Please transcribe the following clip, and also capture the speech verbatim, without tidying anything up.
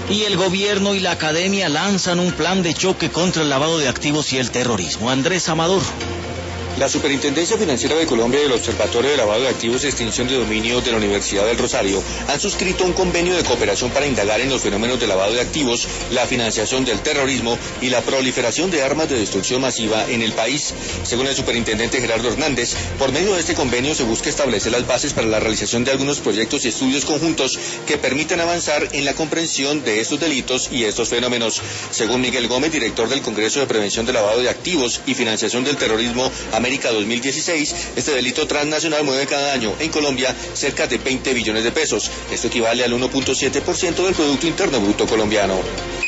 Y el gobierno y la academia lanzan un plan de choque contra el lavado de activos y el terrorismo. Andrés Amador. La Superintendencia Financiera de Colombia y el Observatorio de Lavado de Activos y Extinción de Dominio de la Universidad del Rosario han suscrito un convenio de cooperación para indagar en los fenómenos de lavado de activos, la financiación del terrorismo y la proliferación de armas de destrucción masiva en el país. Según el superintendente Gerardo Hernández, por medio de este convenio se busca establecer las bases para la realización de algunos proyectos y estudios conjuntos que permitan avanzar en la comprensión de estos delitos y estos fenómenos. Según Miguel Gómez, director del Congreso de Prevención del Lavado de Activos y Financiación del Terrorismo, América dos mil dieciséis, este delito transnacional mueve cada año en Colombia cerca de veinte billones de pesos. Esto equivale al uno punto siete por ciento del Producto Interno Bruto colombiano.